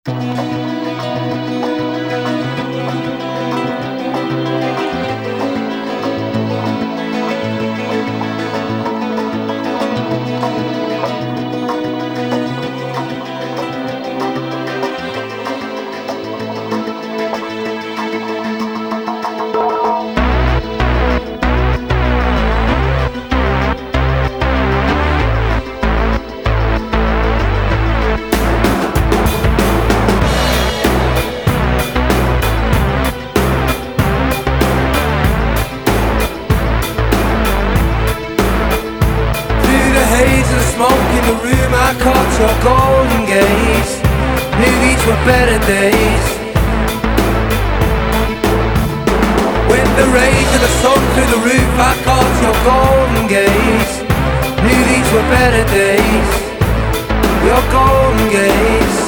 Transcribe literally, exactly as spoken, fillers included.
Smoke in the room, I caught your golden gaze. Knew these were better days. With the rays of the sun through the roof, I caught your golden gaze. Knew these were better days. Your golden gaze.